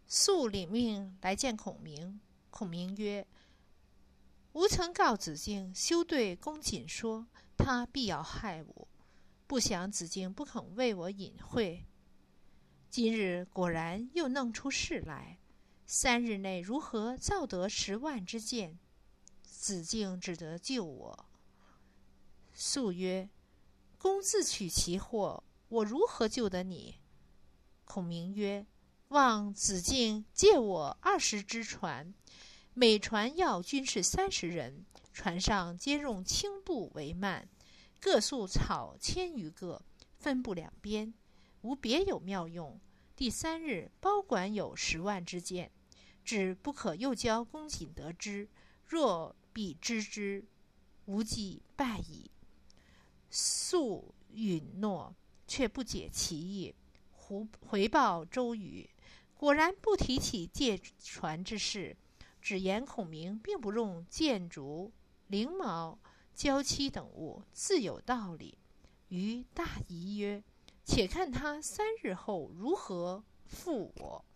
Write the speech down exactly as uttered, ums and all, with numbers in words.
肃领命来见孔明。孔明曰：吾曾告子敬休对公瑾说，他必要害我，不想子敬不肯为我隐晦。今日果然又弄出事来，三日内如何造得十万之箭？子敬只得救我。肃曰：公自取其祸，我如何救得你？孔明曰：望子敬借我二十只船，每船要军士三十人，船上皆用青布为幔，各束草千余个，分布两边，无别有妙用。第三日包管有十万之箭，只不可又教公瑾得知，若必知之，无计败矣。肃允诺，却不解其意，回报周瑜，果然不提起借船之事，只言孔明并不用箭竹、翎毛、胶漆等物，自有道理。瑜大疑曰：且看他三日后如何负我。